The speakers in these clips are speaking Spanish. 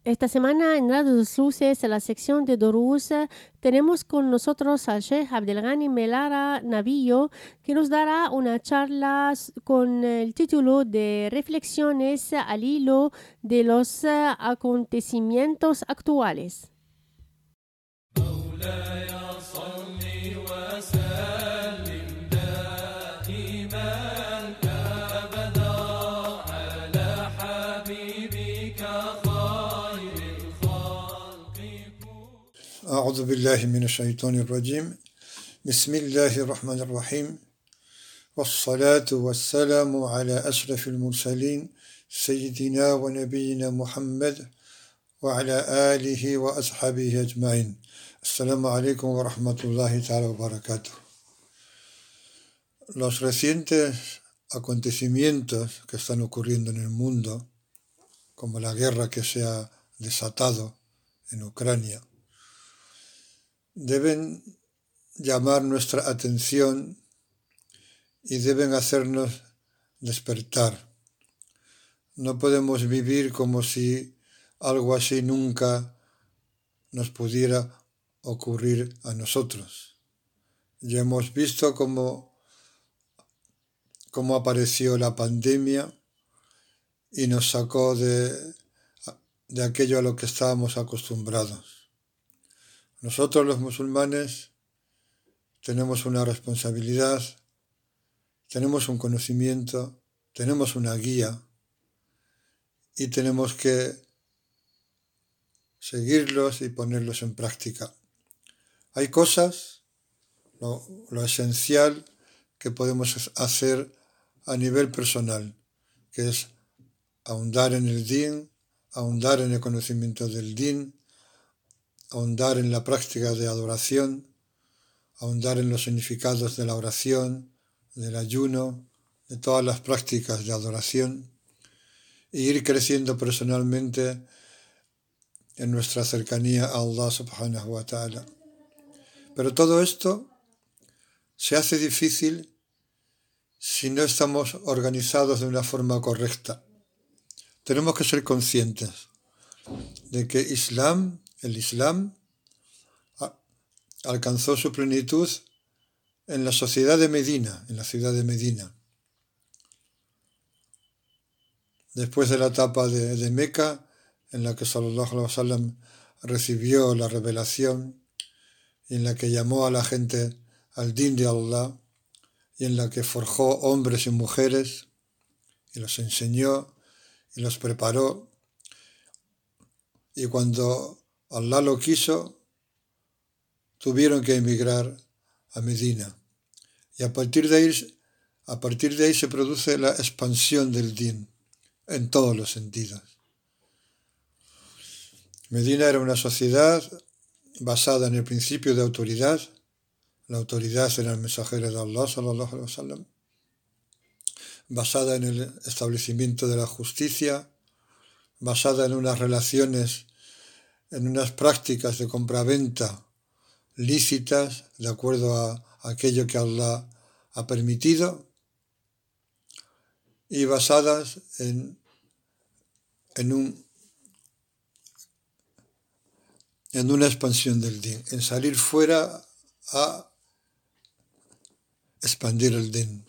Esta semana en Radio Dos Luces, en la sección de Dorús, tenemos con nosotros al Sheikh Abdelghani Melara Navillo, que nos dará una charla con el título de Reflexiones al hilo de los acontecimientos actuales. أعوذ بالله من الشيطان الرجيم بسم الله الرحمن الرحيم والصلاة والسلام على أشرف المرسلين سيدنا ونبينا محمد وعلى آله وأصحابه أجمعين. السلام عليكم ورحمة الله تعالى وبركاته. Los recientes acontecimientos que están ocurriendo en el mundo, como la guerra que se ha desatado en Ucrania, deben llamar nuestra atención y deben hacernos despertar. No podemos vivir como si algo así nunca nos pudiera ocurrir a nosotros. Ya hemos visto cómo apareció la pandemia y nos sacó de aquello a lo que estábamos acostumbrados. Nosotros los musulmanes tenemos una responsabilidad, tenemos un conocimiento, tenemos una guía y tenemos que seguirlos y ponerlos en práctica. Hay cosas, lo esencial que podemos hacer a nivel personal, que es ahondar en el din, ahondar en el conocimiento del din, ahondar en la práctica de adoración, ahondar en los significados de la oración, del ayuno, de todas las prácticas de adoración e ir creciendo personalmente en nuestra cercanía a Allah subhanahu wa ta'ala. Pero todo esto se hace difícil si no estamos organizados de una forma correcta. Tenemos que ser conscientes de que el Islam alcanzó su plenitud en la sociedad de Medina, en la ciudad de Medina. Después de la etapa de Meca, en la que sallallahu alaihi wasallam recibió la revelación y en la que llamó a la gente al din de Allah y en la que forjó hombres y mujeres y los enseñó y los preparó. Y cuando Allah lo quiso, tuvieron que emigrar a Medina. Y a partir de ahí se produce la expansión del din en todos los sentidos. Medina era una sociedad basada en el principio de autoridad. La autoridad era el mensajero de Allah, sallallahu alaihi wasallam, basada en el establecimiento de la justicia, basada en unas relaciones, en unas prácticas de compraventa lícitas, de acuerdo a aquello que Allah ha permitido, y basadas en una expansión del din, en salir fuera a expandir el din.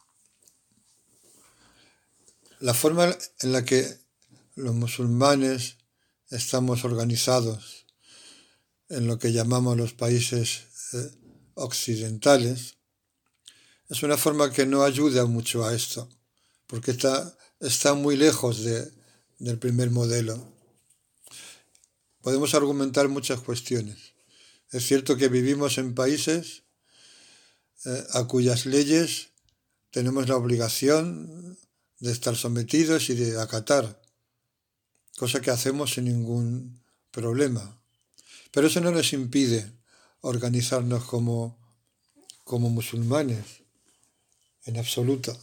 La forma en la que los musulmanes estamos organizados en lo que llamamos los países occidentales es una forma que no ayuda mucho a esto, porque está muy lejos del primer modelo. Podemos argumentar muchas cuestiones. Es cierto que vivimos en países a cuyas leyes tenemos la obligación de estar sometidos y de acatar, cosa que hacemos sin ningún problema. Pero eso no nos impide organizarnos como musulmanes, en absoluto.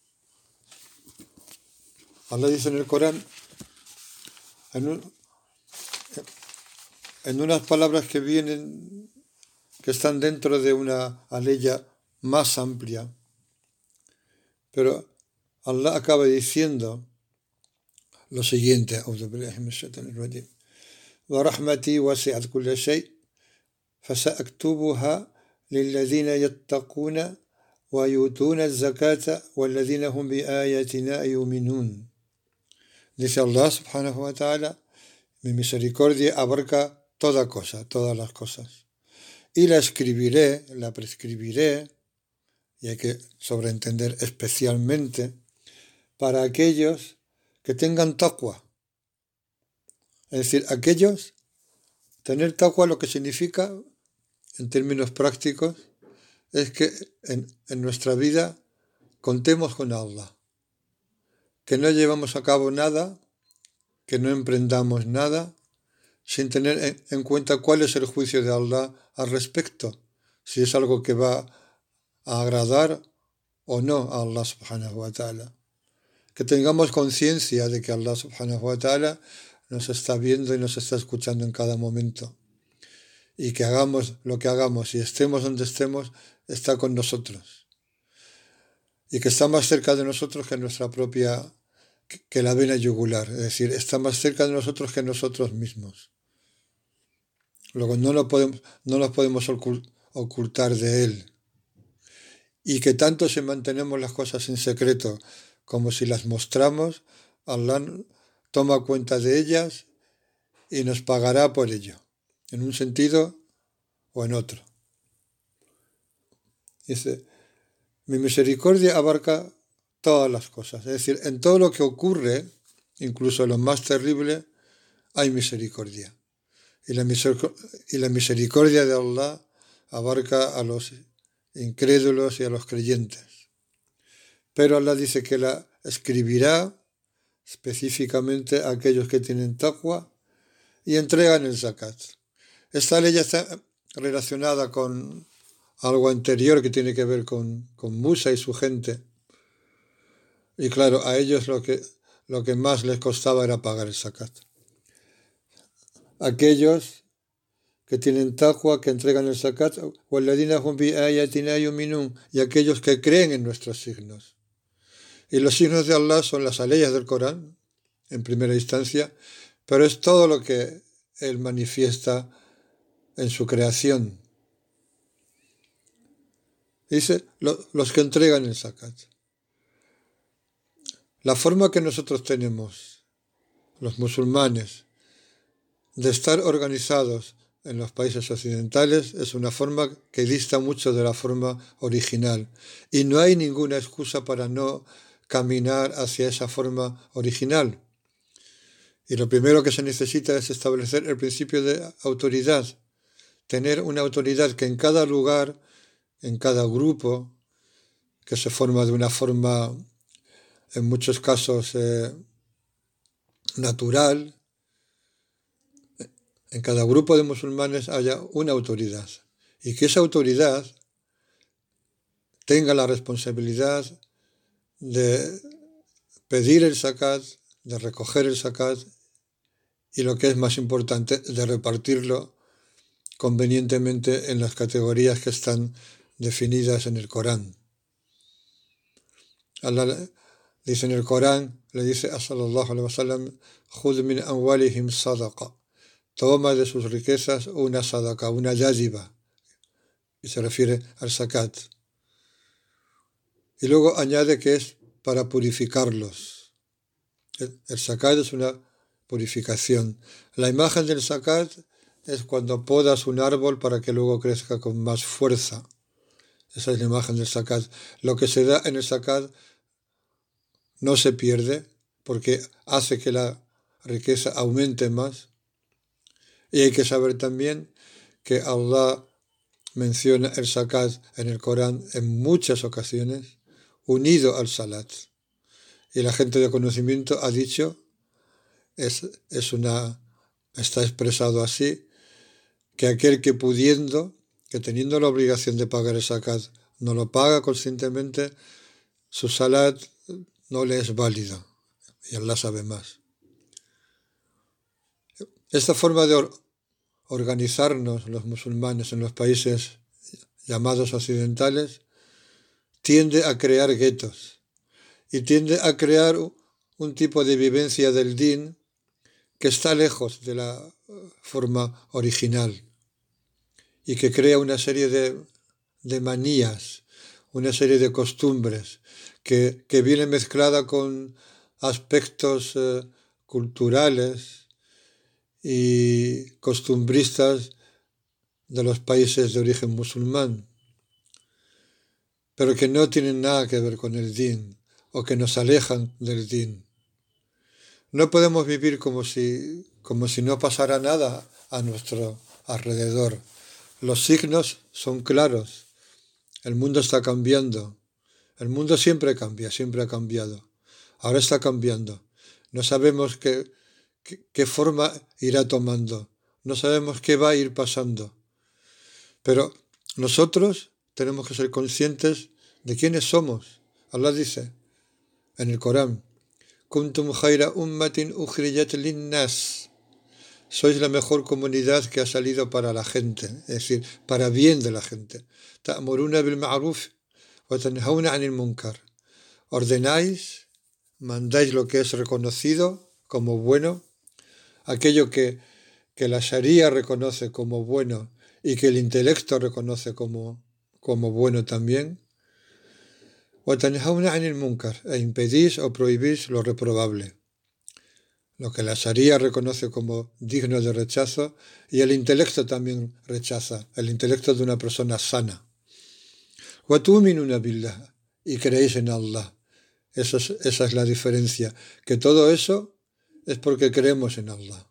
Allah dice en el Corán, en unas palabras que están dentro de una aleya más amplia, pero Allah acaba diciendo lo siguiente: ورحمتي وسعت كل شيء فسأكتبها للذين يتقون ويؤتون الزكاة والذين هم بآياتنا يؤمنون. Dice Allah subhanahu wa ta'ala, mi misericordia abarca toda cosa, todas las cosas. Y la escribiré, la prescribiré, y hay que sobreentender especialmente, para aquellos que tengan taqwa. Es decir, aquellos, tener taqwa lo que significa, en términos prácticos, es que en nuestra vida contemos con Allah, que no llevamos a cabo nada, que no emprendamos nada, sin tener en cuenta cuál es el juicio de Allah al respecto, si es algo que va a agradar o no a Allah subhanahu wa ta'ala. Que tengamos conciencia de que Allah subhanahu wa ta'ala nos está viendo y nos está escuchando en cada momento. Y que hagamos lo que hagamos y estemos donde estemos, está con nosotros. Y que está más cerca de nosotros que nuestra propia, que la vena yugular. Es decir, está más cerca de nosotros que nosotros mismos. Luego no nos podemos ocultar de él. Y que tanto si mantenemos las cosas en secreto como si las mostramos, Allah toma cuenta de ellas y nos pagará por ello, en un sentido o en otro. Dice, mi misericordia abarca todas las cosas, es decir, en todo lo que ocurre, incluso lo más terrible, hay misericordia. Y la misericordia de Allah abarca a los incrédulos y a los creyentes. Pero Allah dice que la escribirá específicamente a aquellos que tienen taqwa y entregan el zakat. Esta ley ya está relacionada con algo anterior que tiene que ver con Musa y su gente. Y claro, a ellos lo que más les costaba era pagar el zakat. Aquellos que tienen taqwa, que entregan el zakat, y aquellos que creen en nuestros signos. Y los signos de Allah son las leyes del Corán, en primera instancia, pero es todo lo que Él manifiesta en su creación. Dice, los que entregan el zakat. La forma que nosotros tenemos, los musulmanes, de estar organizados en los países occidentales es una forma que dista mucho de la forma original. Y no hay ninguna excusa para no caminar hacia esa forma original. Y lo primero que se necesita es establecer el principio de autoridad. Tener una autoridad que en cada lugar, en cada grupo, que se forma de una forma, en muchos casos, natural, en cada grupo de musulmanes haya una autoridad. Y que esa autoridad tenga la responsabilidad de pedir el zakat, de recoger el zakat y, lo que es más importante, de repartirlo convenientemente en las categorías que están definidas en el Corán. Allah dice en el Corán, le dice a sallallahu alaihi wasallam, "Khudh min amwalihim sadaqa", toma de sus riquezas una sadaqa, una yádiva, y se refiere al zakat. Y luego añade que es para purificarlos. El zakat es una purificación. La imagen del zakat es cuando podas un árbol para que luego crezca con más fuerza. Esa es la imagen del zakat. Lo que se da en el zakat no se pierde porque hace que la riqueza aumente más. Y hay que saber también que Allah menciona el zakat en el Corán en muchas ocasiones, unido al salat. Y la gente de conocimiento ha dicho, está expresado así, que aquel que pudiendo, que teniendo la obligación de pagar el zakat, no lo paga conscientemente, su salat no le es válido. Y Allah sabe más. Esta forma de organizarnos los musulmanes en los países llamados occidentales tiende a crear guetos y tiende a crear un tipo de vivencia del din que está lejos de la forma original y que crea una serie de manías, una serie de costumbres que viene mezclada con aspectos culturales y costumbristas de los países de origen musulmán, pero que no tienen nada que ver con el din o que nos alejan del din. No podemos vivir como si no pasara nada a nuestro alrededor. Los signos son claros. El mundo está cambiando. El mundo siempre cambia, siempre ha cambiado. Ahora está cambiando. No sabemos qué forma irá tomando. No sabemos qué va a ir pasando. Pero nosotros tenemos que ser conscientes de quiénes somos. Allah dice en el Corán: Kuntum khayra ummatin ukhrijat linnas. Sois la mejor comunidad que ha salido para la gente, es decir, para bien de la gente. Ta'muruna bil ma'ruf wa tanhauna 'anil munkar. Ordenáis, mandáis lo que es reconocido como bueno, aquello que la Sharia reconoce como bueno y que el intelecto reconoce como bueno también. wa tanhauna 'anil munkar, e impedís o prohibís lo reprobable, lo que la Sharia reconoce como digno de rechazo y el intelecto también rechaza, el intelecto de una persona sana. Wa tu'minuna billah, y creéis en Allah. Esa es la diferencia, que todo eso es porque creemos en Allah.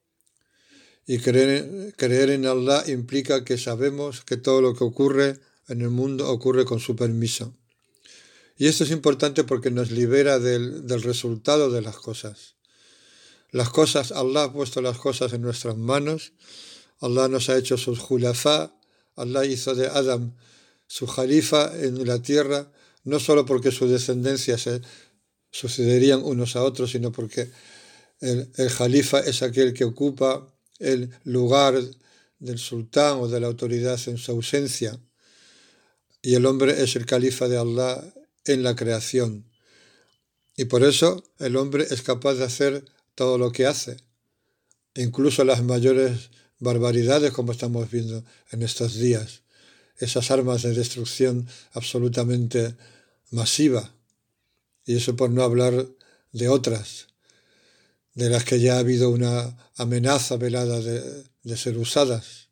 Y creer en Allah implica que sabemos que todo lo que ocurre en el mundo ocurre con su permiso. Y esto es importante porque nos libera del resultado de las cosas. Las cosas, Allah ha puesto las cosas en nuestras manos, Allah nos ha hecho sus julafá, Allah hizo de Adam su jalifa en la tierra, no solo porque su descendencia se sucederían unos a otros, sino porque el jalifa es aquel que ocupa el lugar del sultán o de la autoridad en su ausencia, y el hombre es el califa de Allah en la creación. Y por eso el hombre es capaz de hacer todo lo que hace, incluso las mayores barbaridades, como estamos viendo en estos días, esas armas de destrucción absolutamente masiva, y eso por no hablar de otras, de las que ya ha habido una amenaza velada de ser usadas.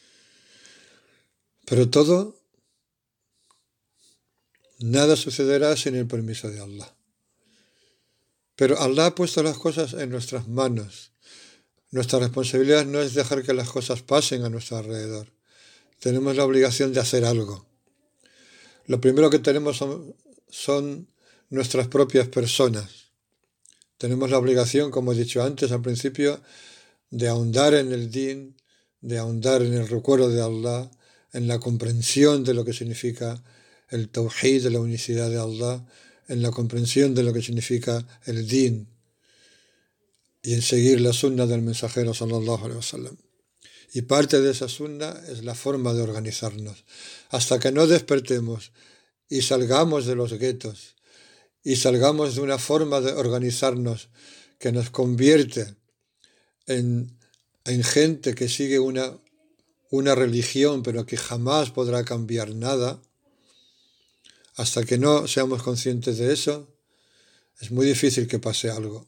Pero nada sucederá sin el permiso de Allah. Pero Allah ha puesto las cosas en nuestras manos. Nuestra responsabilidad no es dejar que las cosas pasen a nuestro alrededor. Tenemos la obligación de hacer algo. Lo primero que tenemos son nuestras propias personas. Tenemos la obligación, como he dicho antes al principio, de ahondar en el din, de ahondar en el recuerdo de Allah, en la comprensión de lo que significa el tawhid, de la unicidad de Allah, en la comprensión de lo que significa el din y en seguir la sunna del mensajero sallallahu alaihi wasallam. Y parte de esa sunna es la forma de organizarnos. Hasta que no despertemos y salgamos de los guetos y salgamos de una forma de organizarnos que nos convierte en gente que sigue una religión pero que jamás podrá cambiar nada, hasta que no seamos conscientes de eso, es muy difícil que pase algo.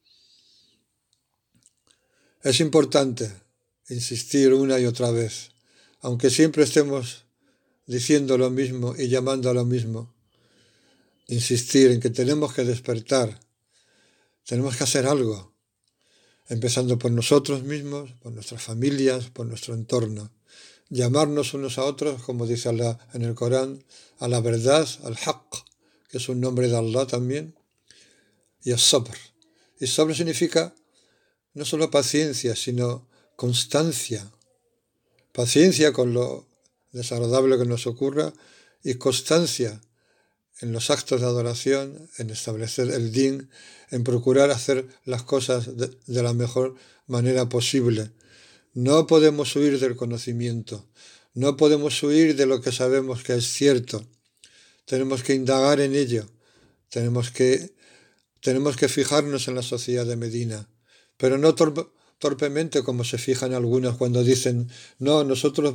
Es importante insistir una y otra vez, aunque siempre estemos diciendo lo mismo y llamando a lo mismo, insistir en que tenemos que despertar, tenemos que hacer algo, empezando por nosotros mismos, por nuestras familias, por nuestro entorno. Llamarnos unos a otros, como dice Allah en el Corán, a la verdad, al haqq, que es un nombre de Allah también, y al sabr. Y sabr significa no solo paciencia, sino constancia. Paciencia con lo desagradable que nos ocurra y constancia en los actos de adoración, en establecer el din, en procurar hacer las cosas de la mejor manera posible. No podemos huir del conocimiento, no podemos huir de lo que sabemos que es cierto. Tenemos que indagar en ello, tenemos que fijarnos en la sociedad de Medina, pero no torpemente como se fijan algunos cuando dicen, no, nosotros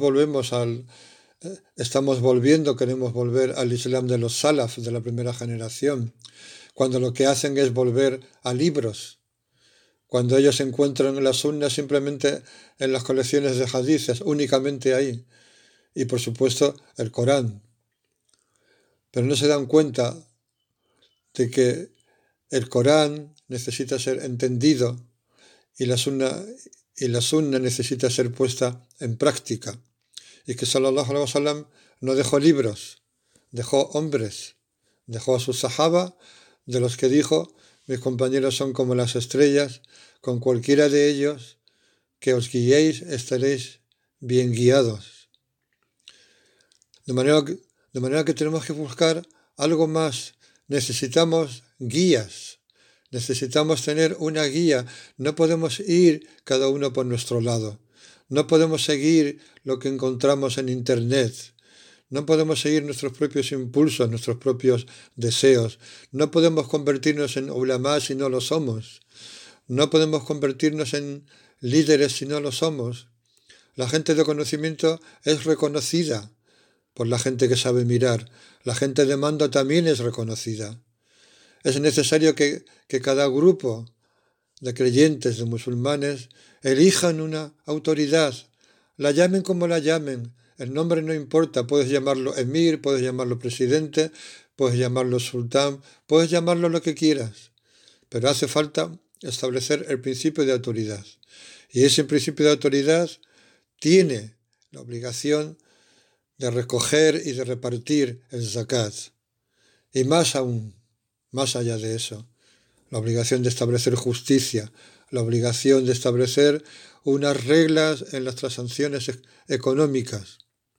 estamos volviendo, queremos volver al Islam de los Salaf, de la primera generación, cuando lo que hacen es volver a libros, cuando ellos encuentran la sunna simplemente en las colecciones de hadices, únicamente ahí, y por supuesto el Corán. Pero no se dan cuenta de que el Corán necesita ser entendido y la sunna necesita ser puesta en práctica. Y que sallallahu alaihi wasallam no dejó libros, dejó hombres, dejó a sus sahaba, de los que dijo, mis compañeros son como las estrellas, con cualquiera de ellos que os guiéis estaréis bien guiados. De manera que tenemos que buscar algo más. Necesitamos guías, necesitamos tener una guía. No podemos ir cada uno por nuestro lado. No podemos seguir lo que encontramos en Internet. No podemos seguir nuestros propios impulsos, nuestros propios deseos. No podemos convertirnos en ulama si no lo somos. No podemos convertirnos en líderes si no lo somos. La gente de conocimiento es reconocida por la gente que sabe mirar. La gente de mando también es reconocida. Es necesario que cada grupo de creyentes, de musulmanes, elijan una autoridad. La llamen como la llamen. El nombre no importa. Puedes llamarlo emir, puedes llamarlo presidente, puedes llamarlo sultán, puedes llamarlo lo que quieras. Pero hace falta establecer el principio de autoridad. Y ese principio de autoridad tiene la obligación de recoger y de repartir el zakat. Y más aún, más allá de eso, la obligación de establecer justicia, la obligación de establecer unas reglas en las transacciones económicas.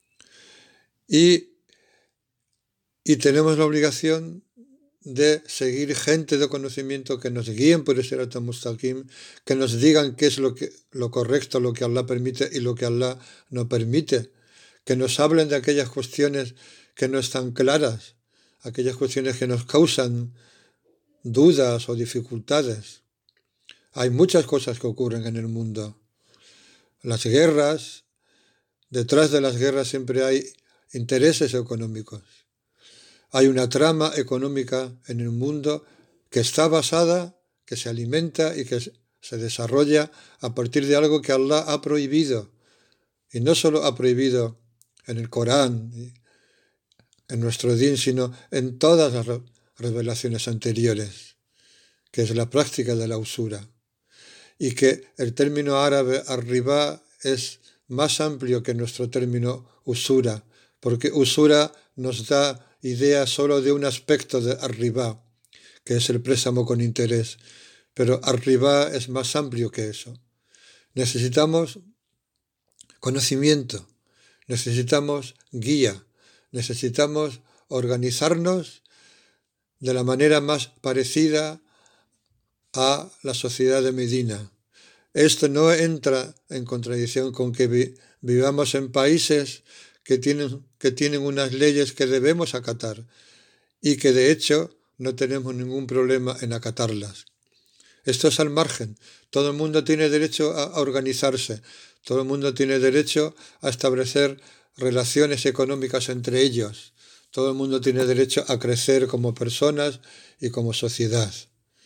Y tenemos la obligación de seguir gente de conocimiento que nos guíen por el Sirat al-Mustaqim, que nos digan qué es lo correcto, lo que Allah permite y lo que Allah no permite, que nos hablen de aquellas cuestiones que no están claras, aquellas cuestiones que nos causan dudas o dificultades. Hay muchas cosas que ocurren en el mundo. Las guerras, detrás de las guerras siempre hay intereses económicos. Hay una trama económica en el mundo que está basada, que se alimenta y que se desarrolla a partir de algo que Allah ha prohibido. Y no solo ha prohibido en el Corán, en nuestro din, sino en todas las revelaciones anteriores, que es la práctica de la usura. Y que el término árabe ar-riba es más amplio que nuestro término usura, porque usura nos da idea solo de un aspecto de ar-riba, que es el préstamo con interés, pero ar-riba es más amplio que eso. Necesitamos conocimiento, necesitamos guía, necesitamos organizarnos de la manera más parecida a la sociedad de Medina. Esto no entra en contradicción con que vivamos en países que tienen unas leyes que debemos acatar y que de hecho no tenemos ningún problema en acatarlas. Esto es al margen. Todo el mundo tiene derecho a organizarse. Todo el mundo tiene derecho a establecer relaciones económicas entre ellos. Todo el mundo tiene derecho a crecer como personas y como sociedad.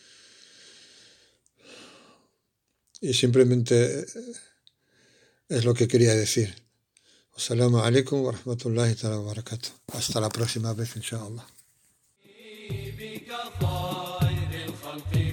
Y simplemente es lo que quería decir. Assalamu alaikum wa rahmatullahi wa barakatuh. Hasta la próxima vez, inshallah.